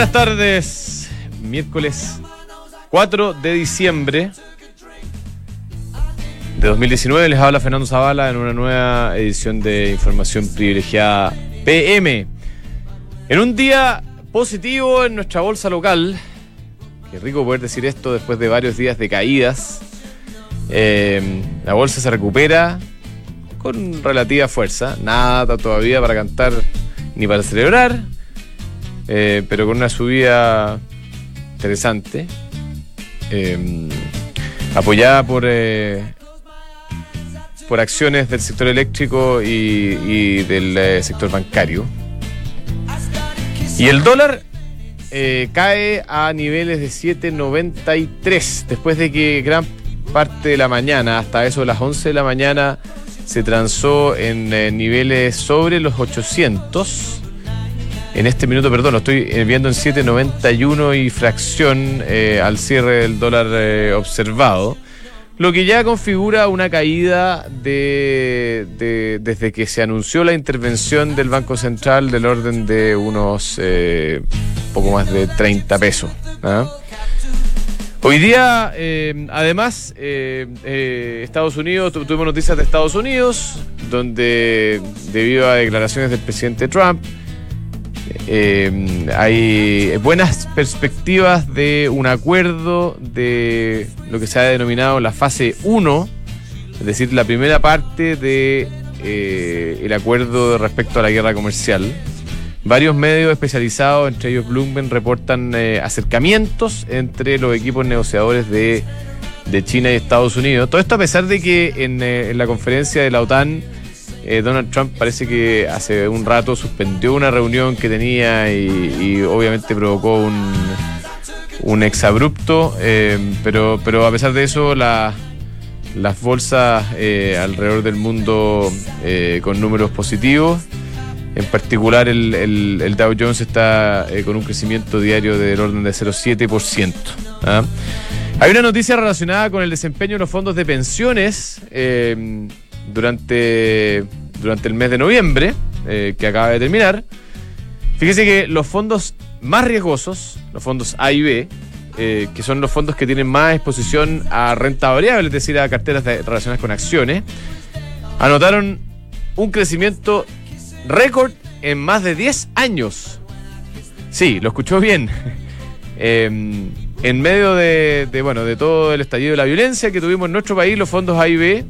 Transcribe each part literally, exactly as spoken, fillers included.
Buenas tardes, miércoles cuatro de diciembre de dos mil diecinueve, les habla Fernando Zavala en una nueva edición de Información Privilegiada P M. En un día positivo en nuestra bolsa local, qué rico poder decir esto después de varios días de caídas. Eh, la bolsa se recupera con relativa fuerza, nada todavía para cantar ni para celebrar, eh, pero con una subida interesante, eh, apoyada por eh, por acciones del sector eléctrico y, y del eh, sector bancario. Y el dólar eh, cae a niveles de siete noventa y tres, después de que gran parte de la mañana, hasta eso de las once de la mañana, se transó en eh, niveles sobre los ochocientos. En este minuto, perdón, lo estoy viendo en siete noventa y uno y fracción eh, al cierre del dólar eh, observado, lo que ya configura una caída de, de desde que se anunció la intervención del Banco Central del orden de unos eh, poco más de treinta pesos. ¿eh? Hoy día, eh, además, eh, eh, Estados Unidos, tu, tuvimos noticias de Estados Unidos, donde debido a declaraciones del presidente Trump, eh, hay buenas perspectivas de un acuerdo de lo que se ha denominado la fase uno, es decir, la primera parte de eh, el acuerdo respecto a la guerra comercial. Varios medios especializados, entre ellos Bloomberg, reportan eh, acercamientos entre los equipos negociadores de, de China y Estados Unidos. Todo esto a pesar de que en, eh, en la conferencia de la OTAN, eh, Donald Trump parece que hace un rato suspendió una reunión que tenía y, y obviamente provocó un, un exabrupto, eh, pero, pero a pesar de eso la, las bolsas eh, alrededor del mundo eh, con números positivos. En particular el, el, el Dow Jones está eh, con un crecimiento diario del orden de cero coma siete por ciento. ¿ah? Hay una noticia relacionada con el desempeño de los fondos de pensiones eh, durante, durante el mes de noviembre, eh, que acaba de terminar. Fíjese que los fondos más riesgosos, los fondos A y B, eh, que son los fondos que tienen más exposición a renta variable, es decir, a carteras de, relacionadas con acciones, anotaron un crecimiento récord en más de diez años. Sí, lo escuchó bien. eh, en medio de, de, bueno, de todo el estallido de la violencia que tuvimos en nuestro país, los fondos A y B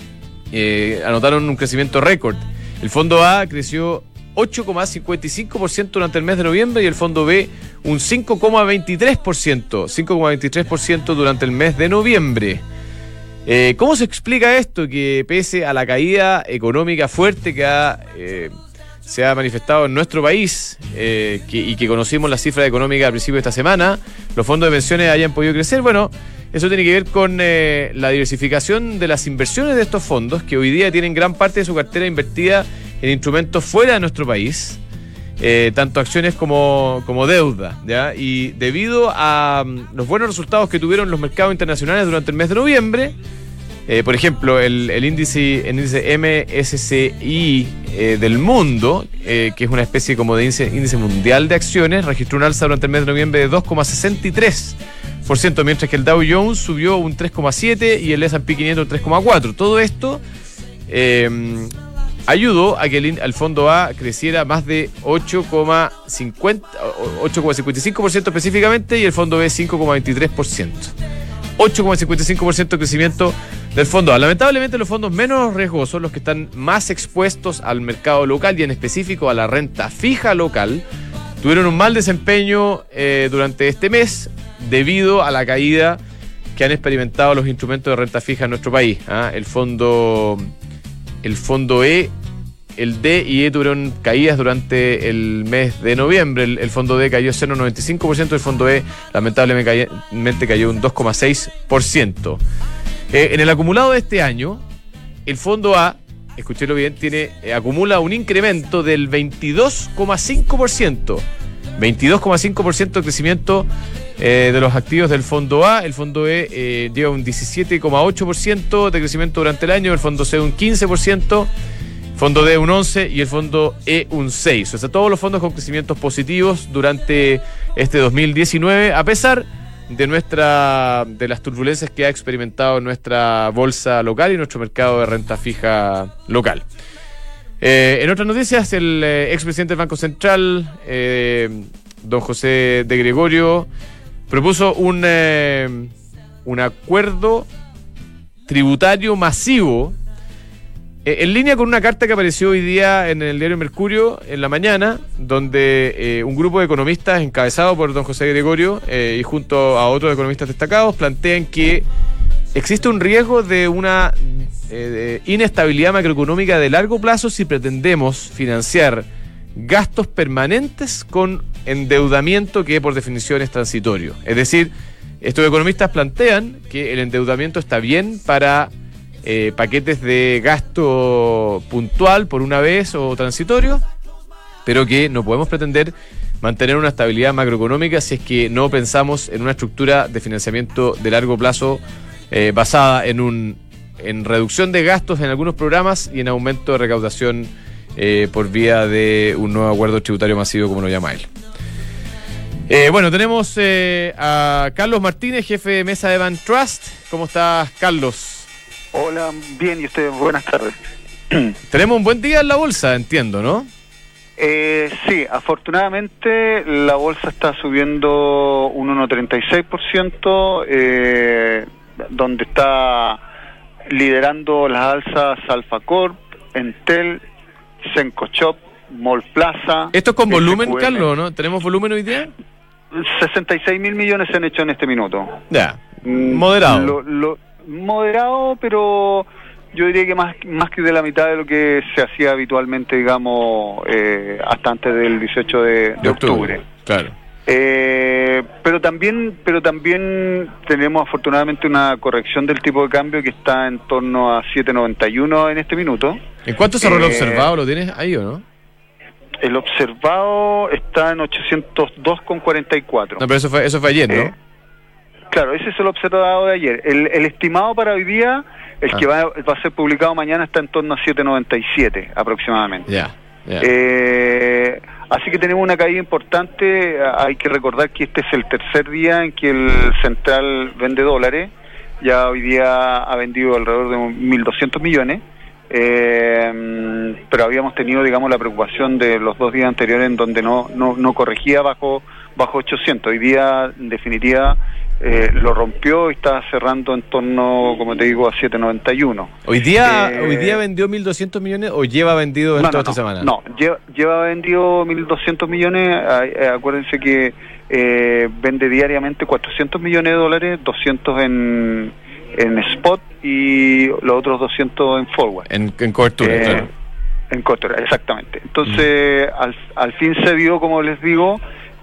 eh, anotaron un crecimiento récord. El fondo A creció ocho coma cincuenta y cinco por ciento durante el mes de noviembre y el fondo B un cinco coma veintitrés por ciento, cinco coma veintitrés por ciento durante el mes de noviembre. Eh, ¿Cómo se explica esto? Que pese a la caída económica fuerte que ha, eh, se ha manifestado en nuestro país eh, que, y que conocimos las cifras económicas al principio de esta semana, los fondos de pensiones hayan podido crecer. Bueno, eso tiene que ver con eh, la diversificación de las inversiones de estos fondos, que hoy día tienen gran parte de su cartera invertida en instrumentos fuera de nuestro país, eh, tanto acciones como, como deuda, ¿ya? Y debido a um, los buenos resultados que tuvieron los mercados internacionales durante el mes de noviembre, eh, por ejemplo, el, el índice, el índice M S C I eh, del mundo, eh, que es una especie como de índice, índice mundial de acciones, registró un alza durante el mes de noviembre de dos coma sesenta y tres por ciento, mientras que el Dow Jones subió un tres coma siete por ciento y el S and P quinientos un tres coma cuatro por ciento. Todo esto eh, ayudó a que el, el fondo A creciera más de ocho coma cincuenta y cinco por ciento específicamente y el fondo B cinco coma veintitrés por ciento. ocho coma cincuenta y cinco por ciento de crecimiento del fondo A. Lamentablemente los fondos menos riesgosos, los que están más expuestos al mercado local y en específico a la renta fija local, tuvieron un mal desempeño eh, durante este mes debido a la caída que han experimentado los instrumentos de renta fija en nuestro país. ¿ah? El fondo... El fondo E, el D y E tuvieron caídas durante el mes de noviembre. El, el fondo D cayó cero coma noventa y cinco por ciento, el fondo E lamentablemente cayó un dos coma seis por ciento. Eh, en el acumulado de este año, el fondo A, escúchelo bien, tiene, eh, acumula un incremento del veintidós coma cinco por ciento. veintidós coma cinco por ciento de crecimiento eh, de los activos del fondo A. El fondo E eh, lleva un diecisiete coma ocho por ciento de crecimiento durante el año, el fondo C un quince por ciento. fondo D un once y el fondo E un seis. O sea, todos los fondos con crecimientos positivos durante este dos mil diecinueve, a pesar de nuestra de las turbulencias que ha experimentado nuestra bolsa local y nuestro mercado de renta fija local. Eh, en otras noticias, el eh, expresidente del Banco Central, eh, don José de Gregorio, propuso un, eh, un acuerdo tributario masivo, eh, en línea con una carta que apareció hoy día en el diario Mercurio en la mañana, donde eh, un grupo de economistas encabezado por don José Gregorio eh, y junto a otros economistas destacados plantean que existe un riesgo de una eh, de inestabilidad macroeconómica de largo plazo si pretendemos financiar gastos permanentes con endeudamiento que por definición es transitorio. Es decir, estos economistas plantean que el endeudamiento está bien para eh, paquetes de gasto puntual por una vez o transitorio, pero que no podemos pretender mantener una estabilidad macroeconómica si es que no pensamos en una estructura de financiamiento de largo plazo eh, basada en un en reducción de gastos en algunos programas y en aumento de recaudación eh, por vía de un nuevo acuerdo tributario masivo, como lo llama él. Eh, bueno, tenemos eh, a Carlos Martínez, jefe de mesa de Van Trust. ¿Cómo estás, Carlos? Hola, bien, y ustedes, buenas tardes. Tenemos un buen día en la bolsa, entiendo, ¿no? Eh, sí, afortunadamente la bolsa está subiendo un uno coma treinta y seis por ciento, eh, donde está liderando las alzas Alfa Corp, Entel, Sencochop, Mall Plaza. ¿Esto es con volumen, S Q M. Carlos, no? ¿Tenemos volumen hoy día? sesenta y seis mil millones se han hecho en este minuto. Ya, moderado. Lo, lo, moderado, pero yo diría que más más que de la mitad de lo que se hacía habitualmente, digamos, eh, hasta antes del dieciocho de, de, de octubre. octubre. Claro. Eh, pero también pero también tenemos afortunadamente una corrección del tipo de cambio que está en torno a siete noventa y uno en este minuto. ¿En cuánto cerró el eh, observado? ¿Lo tienes ahí o no? El observado está en ochocientos dos con cuarenta y cuatro. No, pero eso fue eso fue ayer, ¿no? Eh, claro, ese es el observado de ayer. El, el estimado para hoy día, el ah. que va, va a ser publicado mañana, está en torno a siete noventa y siete aproximadamente. Ya, ya. Eh, así que tenemos una caída importante. Hay que recordar que este es el tercer día en que el Central vende dólares. Ya hoy día ha vendido alrededor de mil doscientos millones. Eh, pero habíamos tenido, digamos, la preocupación de los dos días anteriores en donde no no, no corregía bajo bajo ochocientos. Hoy día, en definitiva, eh, lo rompió y está cerrando en torno, como te digo, a siete noventa y uno. ¿Hoy día eh, hoy día vendió mil doscientos millones o lleva vendido en no, toda no, esta no, semana? No, lleva, lleva vendido mil doscientos millones. Eh, acuérdense que eh, vende diariamente cuatrocientos millones de dólares, doscientos en, en spot y los otros doscientos en forward. En, en cobertura, eh, claro. En cobertura, exactamente. Entonces, mm. al, al fin se vio, como les digo,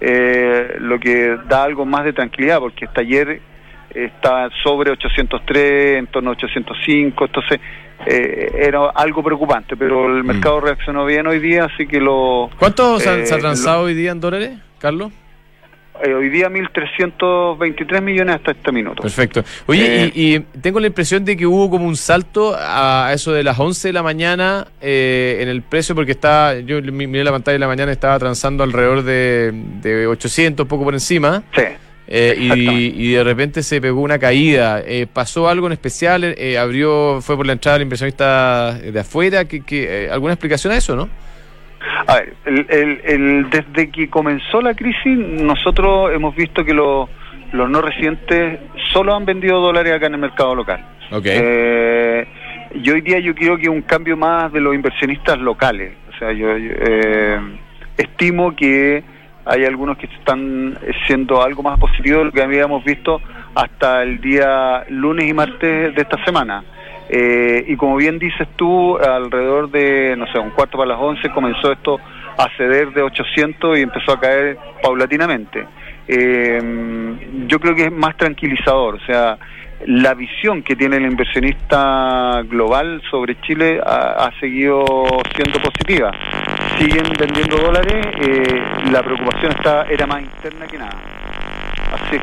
eh, lo que da algo más de tranquilidad, porque hasta ayer estaba sobre ochocientos tres, en torno a ochocientos cinco, entonces eh, era algo preocupante, pero el mercado mm. reaccionó bien hoy día, así que lo... ¿Cuánto eh, se, ha, se ha transado lo, hoy día en dólares, Carlos? Eh, hoy día mil trescientos veintitrés millones hasta este minuto. Perfecto. Oye, eh, y, y tengo la impresión de que hubo como un salto a eso de las once de la mañana eh, en el precio, porque estaba, yo miré la pantalla de la mañana, estaba transando alrededor de, de ochocientos, poco por encima. Sí. Eh, y, y de repente se pegó una caída. Eh, ¿Pasó algo en especial? Eh, ¿Abrió, fue por la entrada del inversionista de afuera? ¿Qué, qué, eh, ¿Alguna explicación a eso, no? A ver, el, el, el, desde que comenzó la crisis, nosotros hemos visto que los, los no residentes solo han vendido dólares acá en el mercado local. Okay. Eh, y hoy día yo creo que un cambio más de los inversionistas locales. O sea, yo, yo eh, estimo que hay algunos que están siendo algo más positivos de lo que habíamos visto hasta el día lunes y martes de esta semana. Eh, y como bien dices tú, alrededor de, no sé, un cuarto para las once comenzó esto a ceder de ochocientos y empezó a caer paulatinamente. Eh, yo creo que es más tranquilizador, o sea, la visión que tiene el inversionista global sobre Chile ha, ha seguido siendo positiva. Siguen vendiendo dólares, eh, la preocupación está era más interna que nada. Así.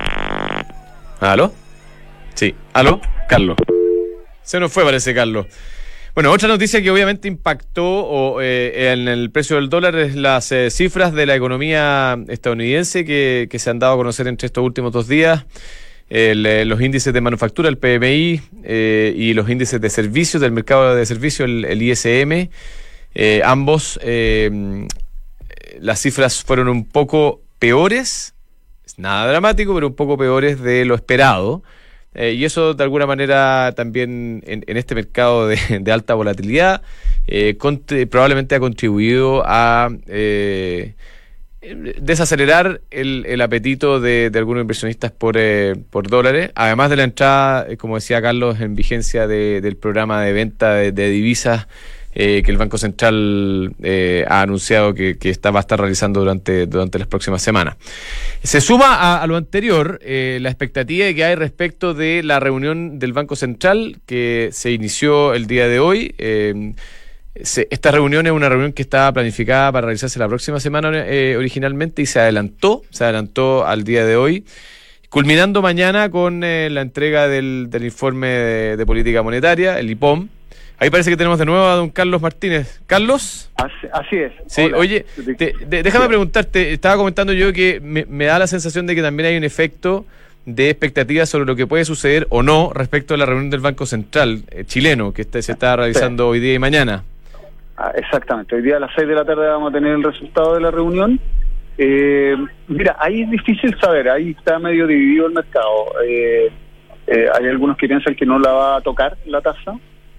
¿Aló? Sí. ¿Aló? Carlos. Se nos fue, parece, Carlos. Bueno, otra noticia que obviamente impactó o, eh, en el precio del dólar es las eh, cifras de la economía estadounidense que, que se han dado a conocer entre estos últimos dos días. El, eh, los índices de manufactura, el P M I, eh, y los índices de servicios, del mercado de servicios, el, el I S M. Eh, ambos, eh, las cifras fueron un poco peores, nada dramático, pero un poco peores de lo esperado. Eh, y eso de alguna manera también en, en este mercado de, de alta volatilidad eh, cont- probablemente ha contribuido a eh, desacelerar el, el apetito de, de algunos inversionistas por, eh, por dólares, además de la entrada, eh, como decía Carlos, en vigencia de, del programa de venta de, de divisas eh, que el Banco Central eh, ha anunciado que, que está, va a estar realizando durante, durante las próximas semanas. Se suma a, a lo anterior eh, la expectativa que hay respecto de la reunión del Banco Central que se inició el día de hoy. Eh, se, esta reunión es una reunión que estaba planificada para realizarse la próxima semana eh, originalmente y se adelantó, se adelantó al día de hoy, culminando mañana con eh, la entrega del, del informe de, de política monetaria, el I P O M. Ahí parece que tenemos de nuevo a don Carlos Martínez. ¿Carlos? Así, así es. Sí, hola. Oye, te, de, déjame preguntarte, estaba comentando yo que me, me da la sensación de que también hay un efecto de expectativas sobre lo que puede suceder o no respecto a la reunión del Banco Central eh, chileno, que este, se está realizando sí. hoy día y mañana. Ah, exactamente, hoy día a las seis de la tarde vamos a tener el resultado de la reunión. Eh, mira, ahí es difícil saber, ahí está medio dividido el mercado. Eh, eh, hay algunos que piensan que no la va a tocar la tasa.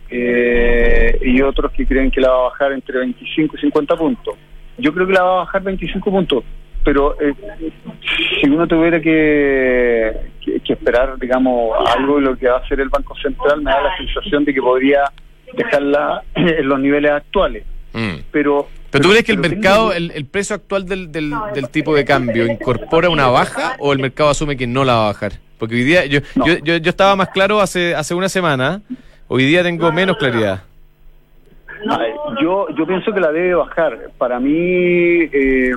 Eh, y otros que creen que la va a bajar entre veinticinco y cincuenta puntos. Yo creo que la va a bajar veinticinco puntos, pero eh, si uno tuviera que, que, que esperar, digamos, algo de lo que va a hacer el Banco Central, me da la sensación de que podría dejarla en los niveles actuales. Mm. Pero, ¿Pero tú crees que el mercado, el, el precio actual del, del, del tipo de cambio incorpora una baja o el mercado asume que no la va a bajar? Porque hoy día, yo, no. yo, yo, yo estaba más claro hace, hace una semana. Hoy día tengo menos claridad. Yo yo pienso que la debe bajar. Para mí eh,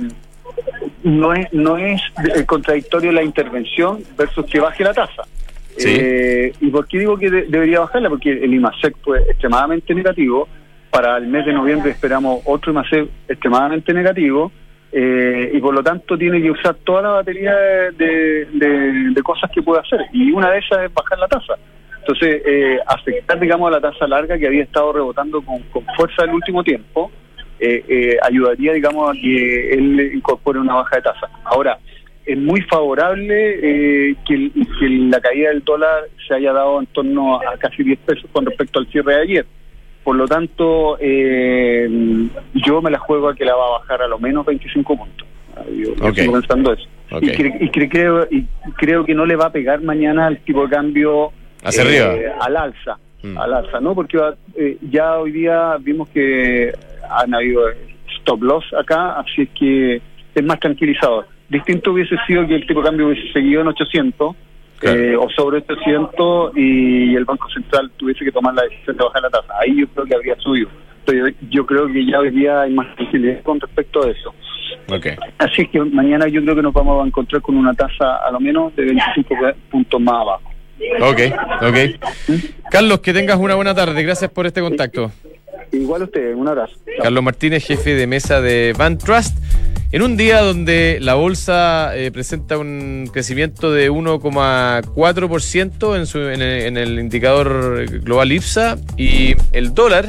no es no es contradictorio la intervención versus que baje la tasa. ¿Sí? Eh, ¿Y por qué digo que de, debería bajarla? Porque el IMASEC fue extremadamente negativo. Para el mes de noviembre esperamos otro IMASEC extremadamente negativo. Eh, y por lo tanto tiene que usar toda la batería de, de, de, de cosas que puede hacer. Y una de esas es bajar la tasa. Entonces, eh, afectar, digamos, a la tasa larga que había estado rebotando con, con fuerza el último tiempo, eh, eh, ayudaría, digamos, a que él incorpore una baja de tasa. Ahora, es muy favorable eh, que, el, que la caída del dólar se haya dado en torno a casi diez pesos con respecto al cierre de ayer. Por lo tanto, eh, yo me la juego a que la va a bajar a lo menos veinticinco puntos. Yo, yo okay. estoy pensando eso. Okay. Y, cre- y, cre- creo, y creo que no le va a pegar mañana al tipo de cambio hacia eh, arriba, al alza, mm. al alza, ¿no? Porque eh, ya hoy día vimos que han habido stop loss acá, así es que es más tranquilizador. Distinto hubiese sido que el tipo de cambio hubiese seguido en ochocientos, claro. eh, o sobre ochocientos y el Banco Central tuviese que tomar la decisión de bajar la tasa. Ahí yo creo que habría subido. Pero yo, yo creo que ya hoy día hay más tranquilidad con respecto a eso. Okay. Así es que mañana yo creo que nos vamos a encontrar con una tasa a lo menos de veinticinco puntos más abajo. Ok, ok. ¿Mm? Carlos, que tengas una buena tarde. Gracias por este contacto. Igual a usted, un abrazo. Chao. Carlos Martínez, jefe de mesa de Bantrust. En un día donde la bolsa eh, presenta un crecimiento de uno coma cuatro por ciento en, su, en, el, en el indicador global IPSA y el dólar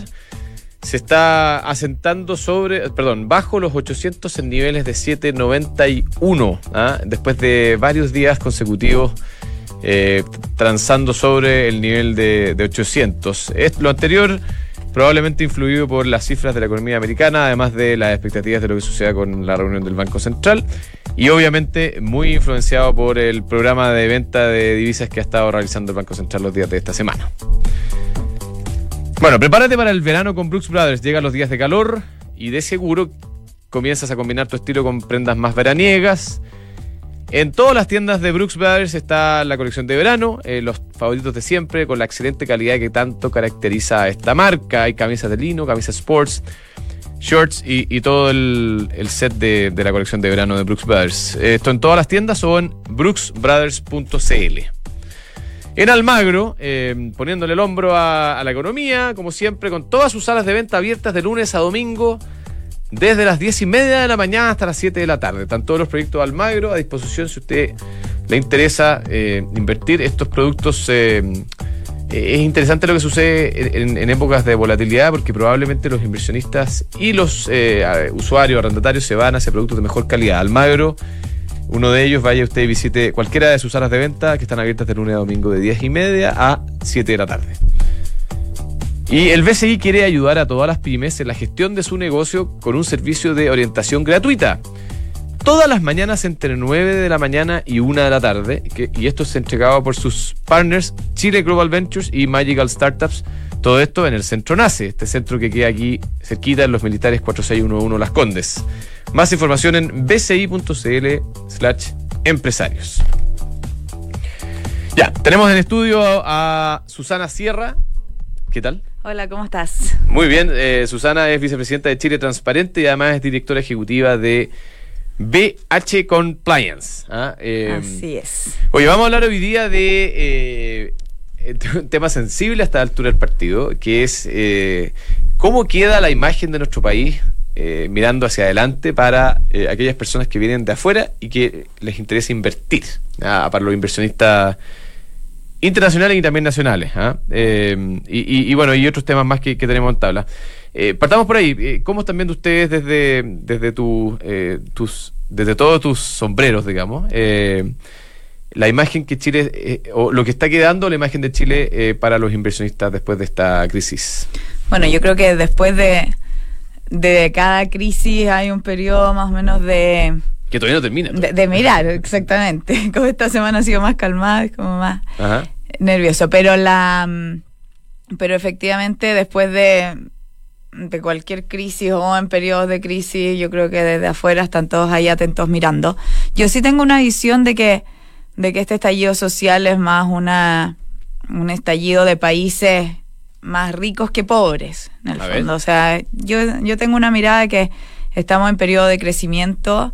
se está asentando sobre, perdón, bajo los ochocientos en niveles de siete noventa y uno, ¿ah? Después de varios días consecutivos eh, transando sobre el nivel de, de ochocientos. Es, lo anterior probablemente influido por las cifras de la economía americana, además de las expectativas de lo que suceda con la reunión del Banco Central y obviamente muy influenciado por el programa de venta de divisas que ha estado realizando el Banco Central los días de esta semana. Bueno, prepárate para el verano con Brooks Brothers. Llegan los días de calor y de seguro comienzas a combinar tu estilo con prendas más veraniegas. En todas las tiendas de Brooks Brothers está la colección de verano, eh, los favoritos de siempre, con la excelente calidad que tanto caracteriza a esta marca. Hay camisas de lino, camisas sports, shorts y, y todo el, el set de, de la colección de verano de Brooks Brothers. Esto en todas las tiendas o en brooks brothers punto c l. En Almagro, eh, poniéndole el hombro a, a la economía, como siempre, con todas sus salas de venta abiertas de lunes a domingo, desde las diez y media de la mañana hasta las siete de la tarde. Están todos los proyectos de Almagro a disposición si a usted le interesa eh, invertir estos productos. Eh, es interesante lo que sucede en, en épocas de volatilidad, porque probablemente los inversionistas y los eh, usuarios, arrendatarios, se van hacia productos de mejor calidad. Almagro, uno de ellos, vaya usted y visite cualquiera de sus salas de venta que están abiertas de lunes a domingo de diez y media a siete de la tarde. Y el B C I quiere ayudar a todas las pymes en la gestión de su negocio con un servicio de orientación gratuita. Todas las mañanas entre nueve de la mañana y una de la tarde, que, y esto es entregado por sus partners Chile Global Ventures y Magical Startups. Todo esto en el Centro NACE, este centro que queda aquí cerquita en Los Militares cuatro seis uno uno Las Condes. Más información en bci.cl slash empresarios. Ya, tenemos en estudio a Susana Sierra. ¿Qué tal? Hola, ¿cómo estás? Muy bien, eh, Susana es vicepresidenta de Chile Transparente y además es directora ejecutiva de B H Compliance. ¿ah? Eh, Así es. Oye, vamos a hablar hoy día de eh, un tema sensible a esta altura del partido, que es eh, cómo queda la imagen de nuestro país eh, mirando hacia adelante para eh, aquellas personas que vienen de afuera y que les interesa invertir, ¿ah? Para los inversionistas internacionales y también nacionales, ¿ah? eh, y, y, y bueno, y otros temas más que, que tenemos en tabla. Eh, partamos por ahí. Eh, ¿Cómo están viendo ustedes desde, desde tu, eh, tus, desde todos tus sombreros, digamos, eh, la imagen que Chile, eh, o lo que está quedando la imagen de Chile eh, para los inversionistas después de esta crisis? Bueno, yo creo que después de, de cada crisis hay un periodo más o menos de... Que todavía no termina. De, de mirar, exactamente. Como esta semana ha sido más calmada, es como más Ajá. nervioso. Pero la pero efectivamente después de, de cualquier crisis o en periodos de crisis, yo creo que desde afuera están todos ahí atentos mirando. Yo sí tengo una visión de que, de que este estallido social es más una un estallido de países más ricos que pobres, en el A fondo. ver. O sea, yo, yo tengo una mirada de que estamos en periodo de crecimiento.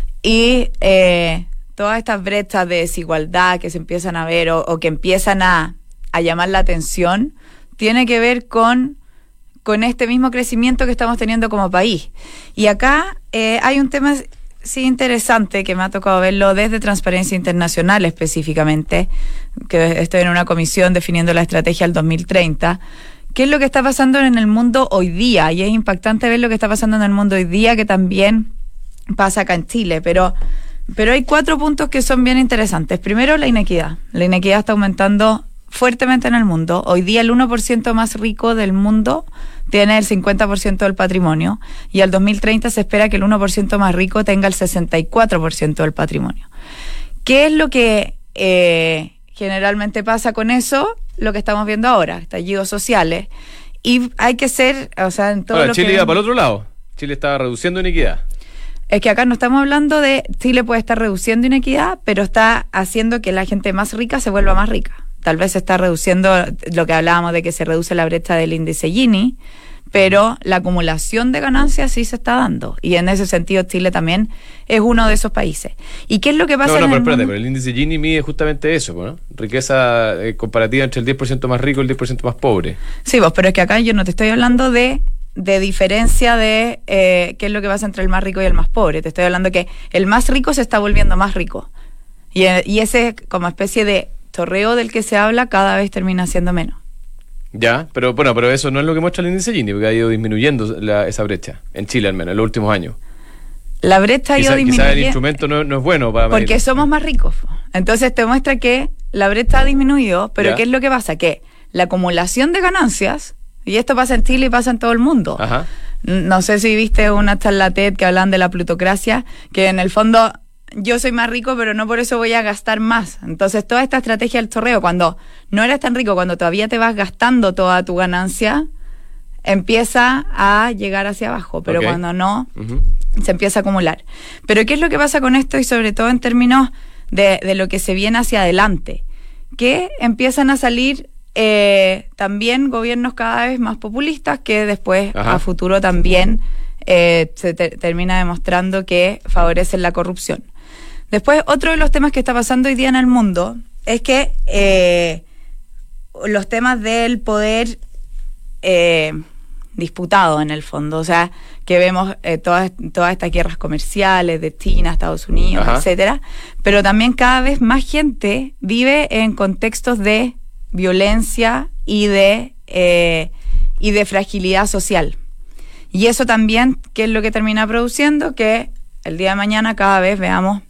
Y eh, todas estas brechas de desigualdad que se empiezan a ver o, o que empiezan a, a llamar la atención, tiene que ver con, con este mismo crecimiento que estamos teniendo como país. Y acá eh, hay un tema sí interesante que me ha tocado verlo desde Transparencia Internacional específicamente, que estoy en una comisión definiendo la estrategia al dos mil treinta. ¿Qué es lo que está pasando en el mundo hoy día? Y es impactante ver lo que está pasando en el mundo hoy día, que también pasa acá en Chile, pero, pero hay cuatro puntos que son bien interesantes. Primero, la inequidad. La inequidad está aumentando fuertemente en el mundo. Hoy día el uno por ciento más rico del mundo tiene el cincuenta por ciento del patrimonio y al dos mil treinta se espera que el uno por ciento más rico tenga el sesenta y cuatro por ciento del patrimonio. ¿Qué es lo que eh, generalmente pasa con eso? Lo que estamos viendo ahora, estallidos sociales. Y hay que ser, o sea, en todo Ahora, lo Chile que... iba para el otro lado. Chile estaba reduciendo inequidad. Es que acá no estamos hablando de Chile puede estar reduciendo inequidad, pero está haciendo que la gente más rica se vuelva más rica. Tal vez se está reduciendo lo que hablábamos de que se reduce la brecha del índice Gini, pero la acumulación de ganancias sí se está dando. Y en ese sentido Chile también es uno de esos países. ¿Y qué es lo que pasa No, no, en pero el espérate, mundo? pero el índice Gini mide justamente eso, ¿no? Riqueza eh, comparativa entre el diez por ciento más rico y el diez por ciento más pobre. Sí, vos, pero es que acá yo no te estoy hablando de... de diferencia de eh, qué es lo que pasa entre el más rico y el más pobre. Te estoy hablando que el más rico se está volviendo más rico. Y, y ese como especie de torreo del que se habla cada vez termina siendo menos. Ya, pero bueno, pero eso no es lo que muestra el índice Gini, porque ha ido disminuyendo la, esa brecha, en Chile al menos, en los últimos años. La brecha ha ido Quizá, disminuyendo. quizá el instrumento no, no es bueno para medir. Porque somos más ricos. Entonces te muestra que la brecha ha disminuido, pero Ya. ¿qué es lo que pasa? Que la acumulación de ganancias, y esto pasa en Chile y pasa en todo el mundo. Ajá. No sé si viste una charla TED que hablan de la plutocracia, que en el fondo yo soy más rico, pero no por eso voy a gastar más. Entonces toda esta estrategia del chorreo, cuando no eres tan rico, cuando todavía te vas gastando toda tu ganancia, empieza a llegar hacia abajo, pero Ok. cuando no, Uh-huh. se empieza a acumular. Pero ¿qué es lo que pasa con esto? Y sobre todo en términos de, de lo que se viene hacia adelante, que empiezan a salir eh, también gobiernos cada vez más populistas que después Ajá. a futuro también eh, se te- termina demostrando que favorecen la corrupción. Después, otro de los temas que está pasando hoy día en el mundo es que eh, los temas del poder eh, disputado en el fondo, o sea, que vemos eh, todas, todas estas guerras comerciales de China, Estados Unidos, Ajá. etcétera, pero también cada vez más gente vive en contextos de violencia y de, eh, y de fragilidad social. Y eso también, ¿qué es lo que termina produciendo? Que el día de mañana cada vez veamos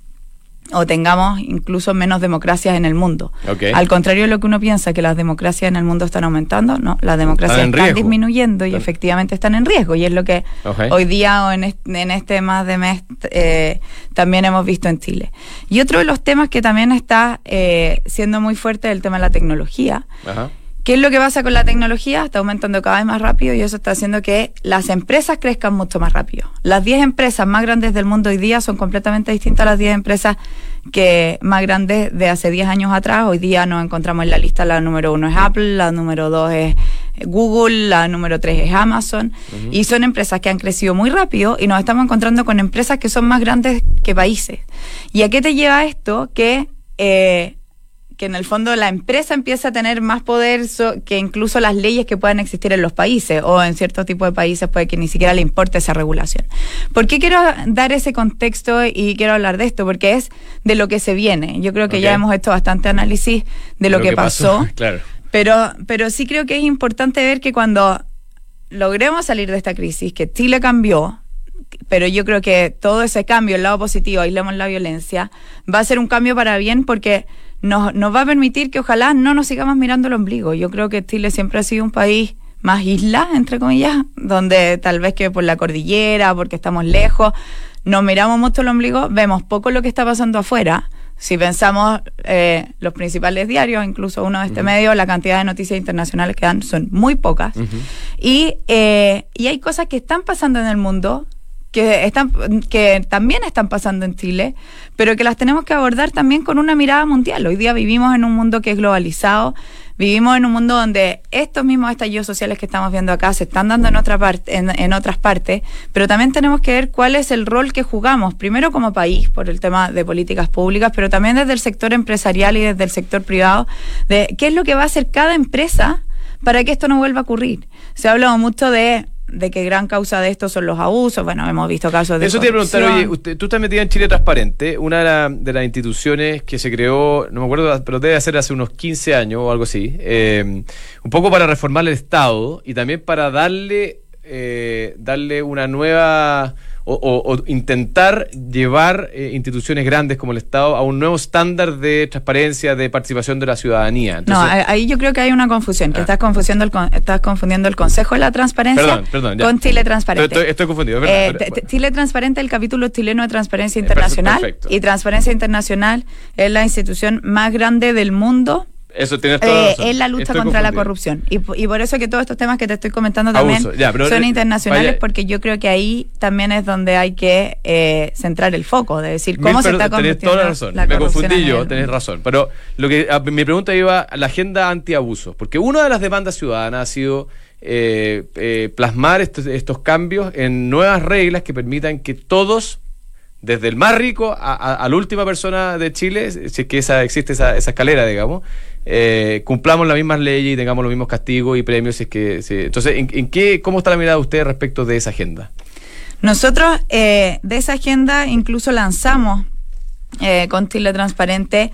o tengamos incluso menos democracias en el mundo. Okay. Al contrario de lo que uno piensa, que las democracias en el mundo están aumentando, no, las democracias están, están disminuyendo y están... efectivamente están en riesgo. Y es lo que okay. hoy día o en este, en este más de mes eh, también hemos visto en Chile. Y otro de los temas que también está eh, siendo muy fuerte es el tema de la tecnología. Ajá. ¿Qué es lo que pasa con la tecnología? Está aumentando cada vez más rápido y eso está haciendo que las empresas crezcan mucho más rápido. Las diez empresas más grandes del mundo hoy día son completamente distintas a las diez empresas que más grandes de hace diez años atrás. Hoy día nos encontramos en la lista, la número uno es Apple, la número dos es Google, la número tres es Amazon. Uh-huh. Y son empresas que han crecido muy rápido y nos estamos encontrando con empresas que son más grandes que países. ¿Y a qué te lleva esto? Que... Eh, que en el fondo la empresa empieza a tener más poder so, que incluso las leyes que puedan existir en los países, o en ciertos tipos de países puede que ni siquiera le importe esa regulación. ¿Por qué quiero dar ese contexto y quiero hablar de esto? Porque es de lo que se viene. Yo creo que okay. ya hemos hecho bastante análisis de lo, lo que, que pasó, pasó claro. pero, pero sí creo que es importante ver que cuando logremos salir de esta crisis, que Chile cambió, pero yo creo que todo ese cambio, el lado positivo, aislemos la violencia, va a ser un cambio para bien porque Nos, nos va a permitir que ojalá no nos sigamos mirando el ombligo. Yo creo que Chile siempre ha sido un país más isla, entre comillas, donde tal vez que por la cordillera, porque estamos lejos, nos miramos mucho el ombligo, vemos poco lo que está pasando afuera. Si pensamos eh, los principales diarios, incluso uno de este uh-huh. medio, la cantidad de noticias internacionales que dan son muy pocas. Uh-huh. Y, eh, y hay cosas que están pasando en el mundo que están que también están pasando en Chile, pero que las tenemos que abordar también con una mirada mundial. Hoy día vivimos en un mundo que es globalizado, vivimos en un mundo donde estos mismos estallidos sociales que estamos viendo acá se están dando en otra parte, en, en otras partes, pero también tenemos que ver cuál es el rol que jugamos, primero como país, por el tema de políticas públicas, pero también desde el sector empresarial y desde el sector privado, de qué es lo que va a hacer cada empresa para que esto no vuelva a ocurrir. Se ha hablado mucho de de que gran causa de esto son los abusos. Bueno, hemos visto casos de eso. Te iba a preguntar, oye, usted, tú estás metida en Chile Transparente, una de, la, de las instituciones que se creó, no me acuerdo, pero debe ser hace unos quince años o algo así, eh, un poco para reformar el Estado y también para darle, eh, darle una nueva... O, o, o intentar llevar eh, instituciones grandes como el Estado a un nuevo estándar de transparencia, de participación de la ciudadanía. Entonces, no, ahí yo creo que hay una confusión, que ah. estás confundiendo el estás confundiendo el Consejo de la Transparencia perdón, perdón, con Chile Transparente. Estoy, estoy confundido. Eh, t- t- Chile Transparente es el capítulo chileno de Transparencia Internacional, perfecto. Y Transparencia Internacional es la institución más grande del mundo. Eso tienes toda la razón. Eh, es la lucha estoy contra confundido. La corrupción. Y, y por eso que todos estos temas que te estoy comentando también ya, son internacionales, vaya, porque yo creo que ahí también es donde hay que eh, centrar el foco, de decir cómo Mil, se está convirtiendo toda la razón. La Me confundí yo, tenés razón. Pero lo que a, mi pregunta iba a la agenda antiabusos, porque una de las demandas ciudadanas ha sido eh, eh, plasmar estos, estos cambios en nuevas reglas que permitan que todos, desde el más rico a, a, a la última persona de Chile, si es que esa, existe esa, esa escalera, digamos, eh, cumplamos las mismas leyes y tengamos los mismos castigos y premios. Si es que, si, entonces, ¿en, en qué, ¿cómo está la mirada de usted respecto de esa agenda? Nosotros eh, de esa agenda incluso lanzamos eh, con Chile Transparente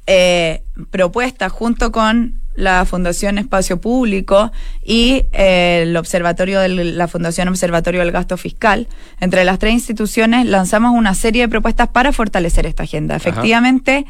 eh, propuestas junto con la Fundación Espacio Público y eh, el observatorio de la Fundación Observatorio del Gasto Fiscal. Entre las tres instituciones lanzamos una serie de propuestas para fortalecer esta agenda. Efectivamente,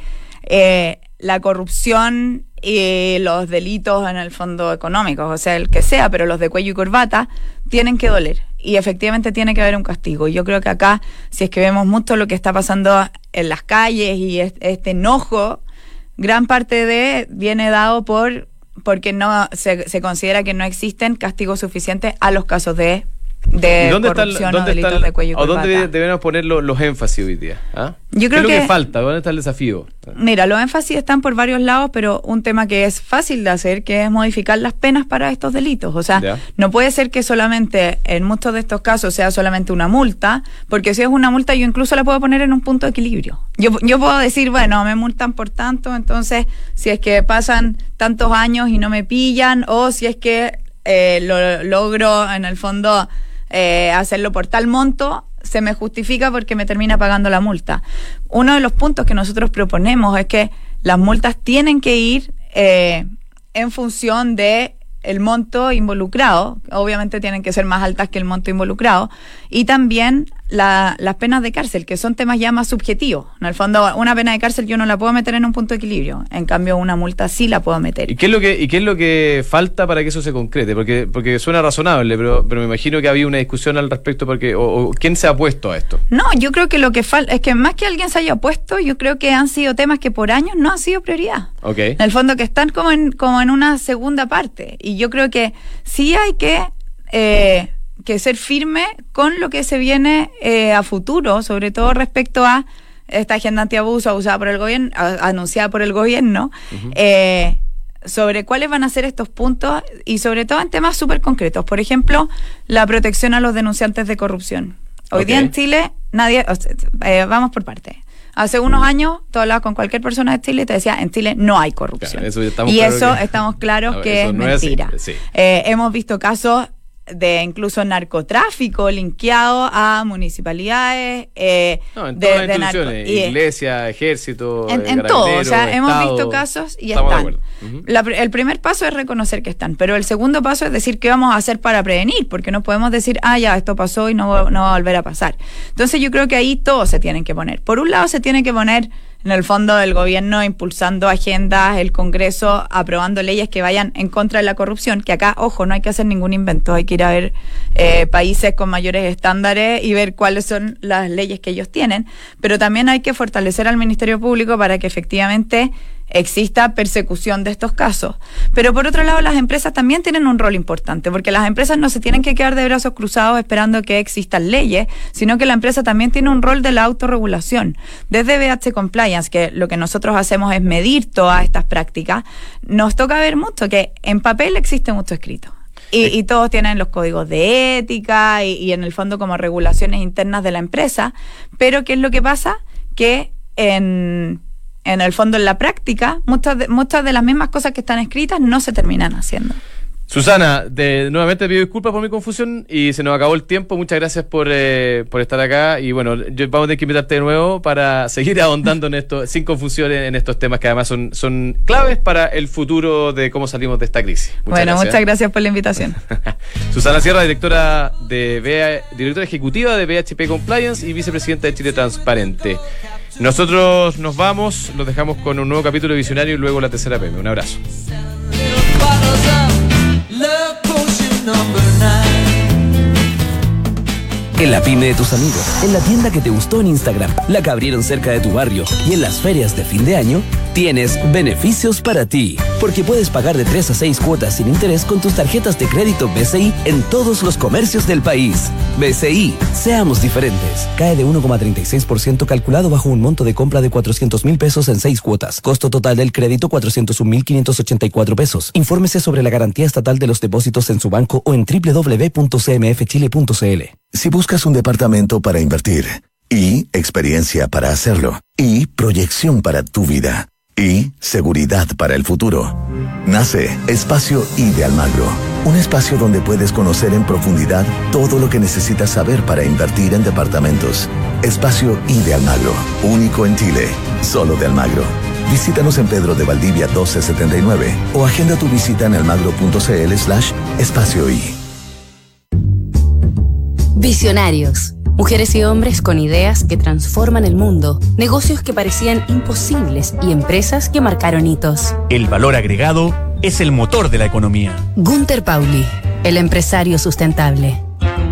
eh, la corrupción y los delitos en el fondo económicos, o sea, el que sea, pero los de cuello y corbata, tienen que doler. Y efectivamente tiene que haber un castigo. Y yo creo que acá, si es que vemos mucho lo que está pasando en las calles y este, este enojo, gran parte de viene dado por porque no se, se considera que no existen castigos suficientes a los casos de de ¿Dónde corrupción está, dónde o delitos está, de cuello y ¿o corbata? dónde debemos poner los, los énfasis hoy día? ¿Ah? Yo creo ¿Qué es lo que, que falta? ¿Dónde está el desafío? Mira, los énfasis están por varios lados, pero un tema que es fácil de hacer, que es modificar las penas para estos delitos. O sea, ya. no puede ser que solamente en muchos de estos casos sea solamente una multa, porque si es una multa yo incluso la puedo poner en un punto de equilibrio. Yo, yo puedo decir, bueno, me multan por tanto, entonces si es que pasan tantos años y no me pillan, o si es que eh, lo logro en el fondo eh, hacerlo por tal monto, se me justifica porque me termina pagando la multa. Uno de los puntos que nosotros proponemos es que las multas tienen que ir eh, en función de el monto involucrado, obviamente tienen que ser más altas que el monto involucrado, y también la, las penas de cárcel, que son temas ya más subjetivos. En el fondo, una pena de cárcel yo no la puedo meter en un punto de equilibrio, en cambio una multa sí la puedo meter. ¿Y qué es lo que, y qué es lo que falta para que eso se concrete? Porque, porque suena razonable, pero, pero me imagino que había una discusión al respecto, porque o, o ¿quién se ha opuesto a esto? No, yo creo que lo que falta es que más que alguien se haya opuesto, yo creo que han sido temas que por años no han sido prioridad. Okay. En el fondo que están como en, como en una segunda parte. Y yo creo que sí hay que, eh, que ser firme con lo que se viene eh, a futuro, sobre todo respecto a esta agenda antiabuso abusada por el gobierno, a, anunciada por el gobierno, uh-huh. eh, sobre cuáles van a ser estos puntos y sobre todo en temas súper concretos. Por ejemplo, la protección a los denunciantes de corrupción. Hoy okay. día en Chile, nadie, o sea, eh, vamos por partes. Hace unos años, tú hablabas con cualquier persona de Chile y te decía, en Chile no hay corrupción. Claro, eso y claro eso que... estamos claros no, que es no mentira. Es sí. eh, hemos visto casos de incluso narcotráfico linkeado a municipalidades, eh, no, en de, todas las de instituciones, narco, iglesia, ejército, en, en todo, o sea, hemos Estado, visto casos y están. Uh-huh. La, el primer paso es reconocer que están, pero el segundo paso es decir qué vamos a hacer para prevenir, porque no podemos decir, ah, ya, esto pasó y no, no va a volver a pasar. Entonces yo creo que ahí todos se tienen que poner. Por un lado se tiene que poner en el fondo del gobierno impulsando agendas, el Congreso aprobando leyes que vayan en contra de la corrupción, que acá, ojo, no hay que hacer ningún invento, hay que ir a ver eh, países con mayores estándares y ver cuáles son las leyes que ellos tienen, pero también hay que fortalecer al Ministerio Público para que efectivamente exista persecución de estos casos. Pero por otro lado, las empresas también tienen un rol importante, porque las empresas no se tienen que quedar de brazos cruzados esperando que existan leyes, sino que la empresa también tiene un rol de la autorregulación. Desde B H Compliance, que lo que nosotros hacemos es medir todas estas prácticas, nos toca ver mucho, que en papel existe mucho escrito. Y, y todos tienen los códigos de ética y, y en el fondo como regulaciones internas de la empresa, pero ¿qué es lo que pasa? Que en... en el fondo, en la práctica, muchas de, muchas de las mismas cosas que están escritas no se terminan haciendo. Susana, de, nuevamente pido disculpas por mi confusión y se nos acabó el tiempo. Muchas gracias por, eh, por estar acá y bueno, yo, vamos a tener que invitarte de nuevo para seguir ahondando en esto, sin confusión en, en estos temas que además son, son claves para el futuro de cómo salimos de esta crisis. Muchas bueno, gracias. muchas gracias por la invitación. Susana Sierra, directora, de B H, directora ejecutiva de B H P Compliance y vicepresidenta de Chile Transparente. Nosotros nos vamos, los dejamos con un nuevo capítulo de Visionario y luego la tercera P M. Un abrazo. En la pyme de tus amigos, en la tienda que te gustó en Instagram, la que abrieron cerca de tu barrio y en las ferias de fin de año, tienes beneficios para ti. Porque puedes pagar de tres a seis cuotas sin interés con tus tarjetas de crédito B C I en todos los comercios del país. B C I, seamos diferentes. Cae de uno coma treinta y seis por ciento calculado bajo un monto de compra de cuatrocientos mil pesos en seis cuotas. Costo total del crédito cuatrocientos un mil quinientos ochenta y cuatro pesos. Infórmese sobre la garantía estatal de los depósitos en su banco o en doble u doble u doble u punto c m f chile punto c l. Si buscas un departamento para invertir, y experiencia para hacerlo, y proyección para tu vida, y seguridad para el futuro, nace Espacio I de Almagro. Un espacio donde puedes conocer en profundidad todo lo que necesitas saber para invertir en departamentos. Espacio I de Almagro, único en Chile, solo de Almagro. Visítanos en Pedro de Valdivia doce setenta y nueve o agenda tu visita en almagro.cl slash espacio I. Visionarios. Mujeres y hombres con ideas que transforman el mundo, negocios que parecían imposibles y empresas que marcaron hitos. El valor agregado es el motor de la economía. Gunther Pauli, el empresario sustentable.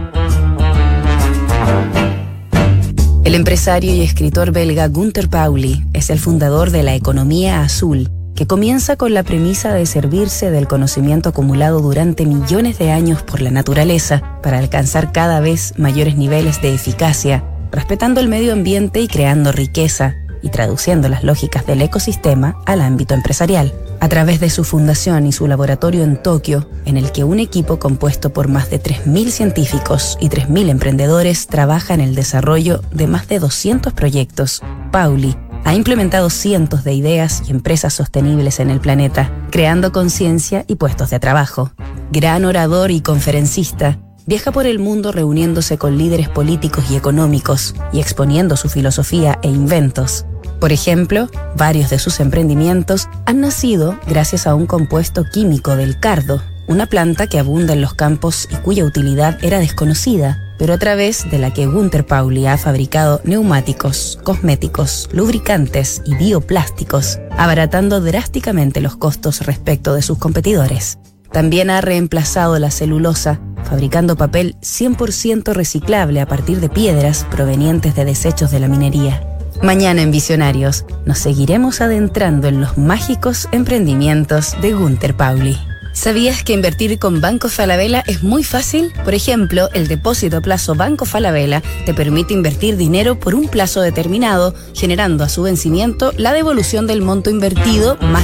El empresario y escritor belga Gunther Pauli es el fundador de la economía azul, que comienza con la premisa de servirse del conocimiento acumulado durante millones de años por la naturaleza para alcanzar cada vez mayores niveles de eficacia, respetando el medio ambiente y creando riqueza, y traduciendo las lógicas del ecosistema al ámbito empresarial. A través de su fundación y su laboratorio en Tokio, en el que un equipo compuesto por más de tres mil científicos y tres mil emprendedores trabaja en el desarrollo de más de doscientos proyectos, Pauli ha implementado cientos de ideas y empresas sostenibles en el planeta, creando conciencia y puestos de trabajo. Gran orador y conferencista, viaja por el mundo reuniéndose con líderes políticos y económicos y exponiendo su filosofía e inventos. Por ejemplo, varios de sus emprendimientos han nacido gracias a un compuesto químico del cardo, una planta que abunda en los campos y cuya utilidad era desconocida, pero a través de la que Gunter Pauli ha fabricado neumáticos, cosméticos, lubricantes y bioplásticos, abaratando drásticamente los costos respecto de sus competidores. También ha reemplazado la celulosa, fabricando papel cien por ciento reciclable a partir de piedras provenientes de desechos de la minería. Mañana en Visionarios nos seguiremos adentrando en los mágicos emprendimientos de Gunter Pauli. ¿Sabías que invertir con Banco Falabella es muy fácil? Por ejemplo, el depósito a plazo Banco Falabella te permite invertir dinero por un plazo determinado, generando a su vencimiento la devolución del monto invertido más